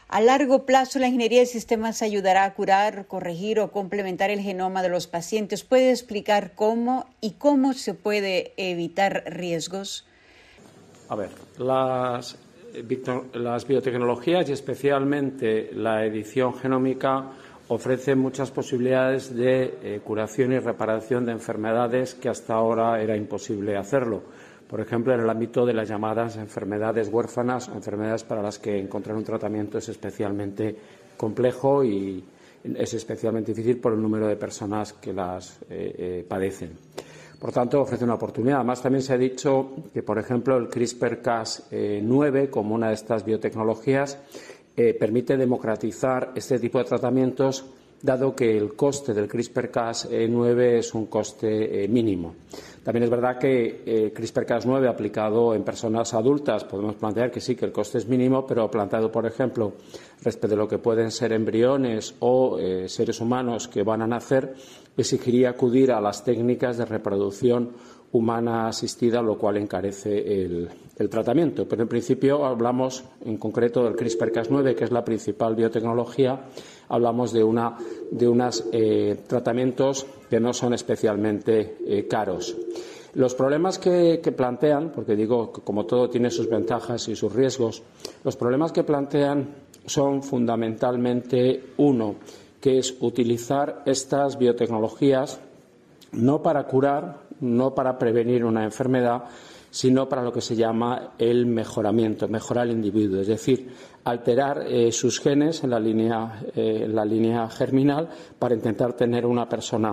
A largo plazo, la ingeniería de sistemas ayudará a curar, corregir o complementar el genoma de los pacientes. ¿Puede explicar cómo y cómo se puede evitar riesgos? A ver, las biotecnologías y especialmente la edición genómica ofrecen muchas posibilidades de curación y reparación de enfermedades que hasta ahora era imposible hacerlo. Por ejemplo, en el ámbito de las llamadas enfermedades huérfanas o enfermedades para las que encontrar un tratamiento es especialmente complejo y es especialmente difícil por el número de personas que las padecen. Por tanto, ofrece una oportunidad. Además, también se ha dicho que, por ejemplo, el CRISPR-Cas9, como una de estas biotecnologías, permite democratizar este tipo de tratamientos, dado que el coste del CRISPR-Cas9 es un coste mínimo. También es verdad que CRISPR-Cas9 aplicado en personas adultas podemos plantear que sí, que el coste es mínimo, pero planteado, por ejemplo, respecto de lo que pueden ser embriones o seres humanos que van a nacer, exigiría acudir a las técnicas de reproducción humana asistida, lo cual encarece el tratamiento. Pero en principio hablamos en concreto del CRISPR-Cas9, que es la principal biotecnología. Hablamos de unos tratamientos que no son especialmente caros. Los problemas que plantean, porque digo que como todo tiene sus ventajas y sus riesgos, los problemas que plantean son fundamentalmente uno, que es utilizar estas biotecnologías no para curar, no para prevenir una enfermedad, sino para lo que se llama el mejoramiento, mejorar al individuo, es decir, alterar sus genes en la línea germinal para intentar tener una persona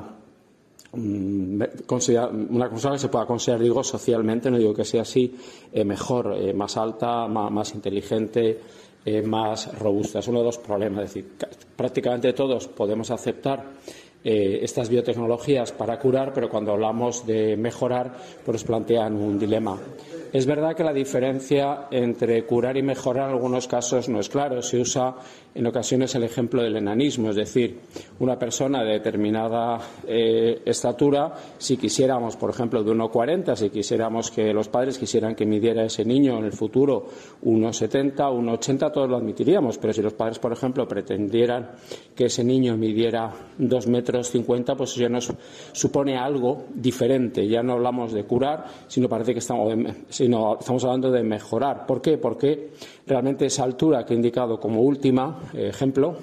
que se pueda considerar, digo, socialmente, no digo que sea así, mejor, más alta, más inteligente, más robusta. Es uno de los problemas. Es decir, prácticamente todos podemos aceptar estas biotecnologías para curar, pero cuando hablamos de mejorar, pues plantean un dilema. Es verdad que la diferencia entre curar y mejorar en algunos casos no es claro. Se usa en ocasiones el ejemplo del enanismo, es decir, una persona de determinada estatura, si quisiéramos, por ejemplo, de 1,40, si quisiéramos que los padres quisieran que midiera ese niño en el futuro 1,70, 1,80, todos lo admitiríamos, pero si los padres, por ejemplo, pretendieran que ese niño midiera 2,50 metros, pues eso ya nos supone algo diferente. Ya no hablamos de curar, sino estamos hablando de mejorar. ¿Por qué? Porque realmente esa altura que he indicado como último ejemplo,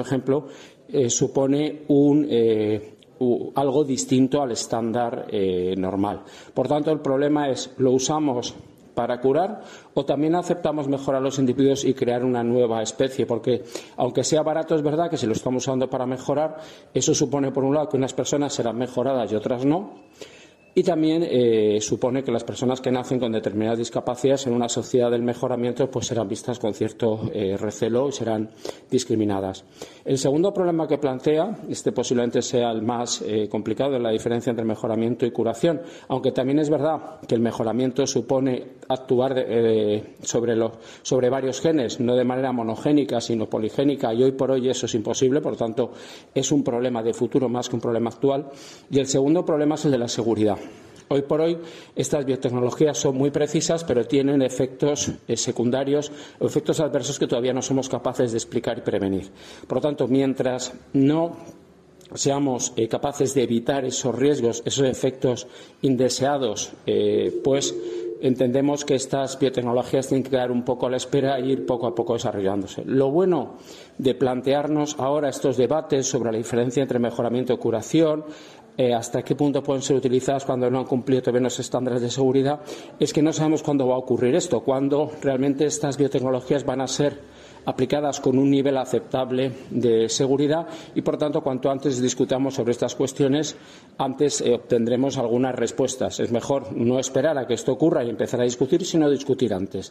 supone algo distinto al estándar normal. Por tanto, el problema es, ¿lo usamos para curar o también aceptamos mejorar a los individuos y crear una nueva especie? Porque, aunque sea barato, es verdad que si lo estamos usando para mejorar, eso supone, por un lado, que unas personas serán mejoradas y otras no. Y también supone que las personas que nacen con determinadas discapacidades en una sociedad del mejoramiento pues serán vistas con cierto recelo y serán discriminadas. El segundo problema que plantea, posiblemente sea el más complicado, es la diferencia entre mejoramiento y curación, aunque también es verdad que el mejoramiento supone actuar sobre varios genes, no de manera monogénica, sino poligénica, y hoy por hoy eso es imposible, por lo tanto es un problema de futuro más que un problema actual. Y el segundo problema es el de la seguridad. Hoy por hoy estas biotecnologías son muy precisas, pero tienen efectos secundarios o efectos adversos que todavía no somos capaces de explicar y prevenir. Por lo tanto, mientras no seamos capaces de evitar esos riesgos, esos efectos indeseados, pues entendemos que estas biotecnologías tienen que quedar un poco a la espera e ir poco a poco desarrollándose. Lo bueno de plantearnos ahora estos debates sobre la diferencia entre mejoramiento y curación, hasta qué punto pueden ser utilizadas cuando no han cumplido todavía los estándares de seguridad, es que no sabemos cuándo va a ocurrir esto, cuándo realmente estas biotecnologías van a ser aplicadas con un nivel aceptable de seguridad y, por tanto, cuanto antes discutamos sobre estas cuestiones, antes obtendremos algunas respuestas. Es mejor no esperar a que esto ocurra y empezar a discutir, sino discutir antes.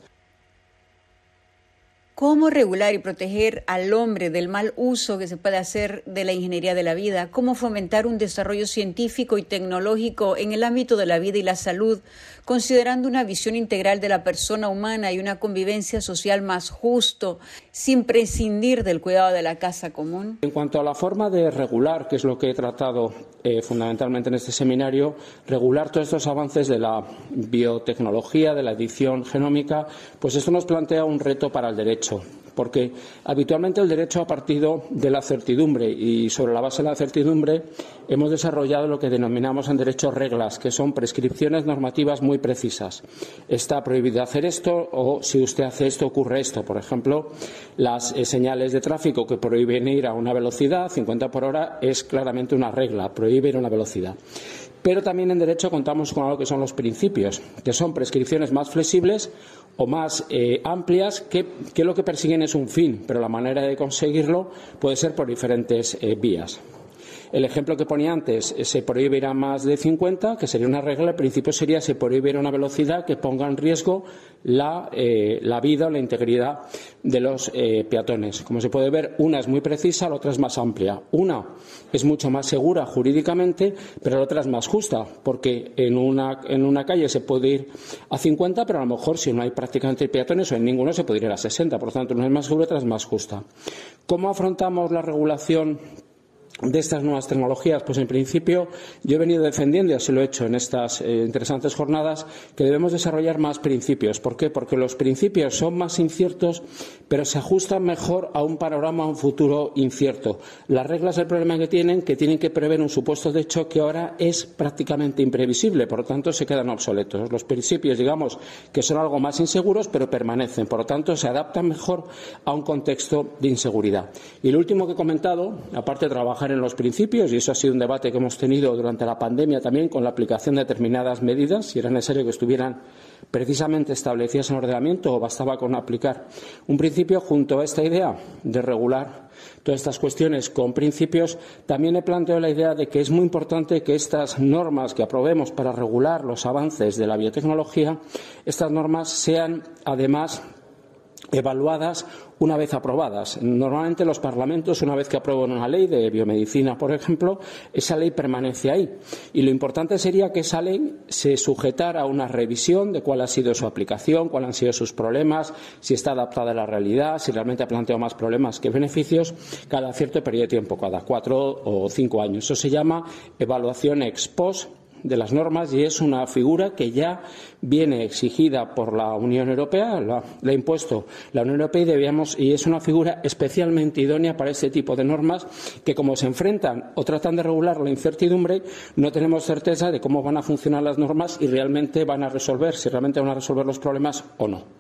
¿Cómo regular y proteger al hombre del mal uso que se puede hacer de la ingeniería de la vida? ¿Cómo fomentar un desarrollo científico y tecnológico en el ámbito de la vida y la salud, considerando una visión integral de la persona humana y una convivencia social más justo, sin prescindir del cuidado de la casa común? En cuanto a la forma de regular, que es lo que he tratado fundamentalmente en este seminario, regular todos estos avances de la biotecnología, de la edición genómica, pues esto nos plantea un reto para el derecho. porque habitualmente el derecho ha partido de la certidumbre y sobre la base de la certidumbre hemos desarrollado lo que denominamos en derecho reglas, que son prescripciones normativas muy precisas. Está prohibido hacer esto o si usted hace esto ocurre esto. Por ejemplo, las señales de tráfico que prohíben ir a una velocidad 50 por hora es claramente una regla, prohíbe ir a una velocidad. Pero también en derecho contamos con algo que son los principios, que son prescripciones más flexibles o más amplias que lo que persiguen es un fin, pero la manera de conseguirlo puede ser por diferentes vías. El ejemplo que ponía antes, se prohíbe ir a más de 50, que sería una regla. El principio sería se prohíbe ir a una velocidad que ponga en riesgo la vida o la integridad de los peatones. Como se puede ver, una es muy precisa, la otra es más amplia. Una es mucho más segura jurídicamente, pero la otra es más justa, porque en una calle se puede ir a 50, pero a lo mejor si no hay prácticamente peatones o en ninguno se puede ir a 60. Por lo tanto, una es más segura, otra es más justa. ¿Cómo afrontamos la regulación de estas nuevas tecnologías? Pues en principio yo he venido defendiendo, y así lo he hecho en estas interesantes jornadas, que debemos desarrollar más principios. ¿Por qué? Porque los principios son más inciertos, pero se ajustan mejor a un panorama, a un futuro incierto. Las reglas, el problema que tienen que prever un supuesto de hecho que ahora es prácticamente imprevisible, por lo tanto se quedan obsoletos. Los principios, digamos, que son algo más inseguros, pero permanecen, por lo tanto se adaptan mejor a un contexto de inseguridad. Y lo último que he comentado, aparte de trabajar en los principios, y eso ha sido un debate que hemos tenido durante la pandemia también con la aplicación de determinadas medidas, si era necesario que estuvieran precisamente establecidas en el ordenamiento o bastaba con aplicar un principio. Junto a esta idea de regular todas estas cuestiones con principios, también he planteado la idea de que es muy importante que estas normas que aprobemos para regular los avances de la biotecnología, estas normas sean además evaluadas una vez aprobadas. Normalmente los parlamentos, una vez que aprueban una ley de biomedicina, por ejemplo, esa ley permanece ahí. Y lo importante sería que esa ley se sujetara a una revisión de cuál ha sido su aplicación, cuáles han sido sus problemas, si está adaptada a la realidad, si realmente ha planteado más problemas que beneficios, cada cierto periodo de tiempo, cada 4 o 5 años. Eso se llama evaluación ex post de las normas y es una figura que ya viene exigida por la Unión Europea, la ha impuesto la Unión Europea y es una figura especialmente idónea para este tipo de normas que, como se enfrentan o tratan de regular la incertidumbre, no tenemos certeza de cómo van a funcionar las normas y realmente van a resolver, si realmente van a resolver los problemas o no.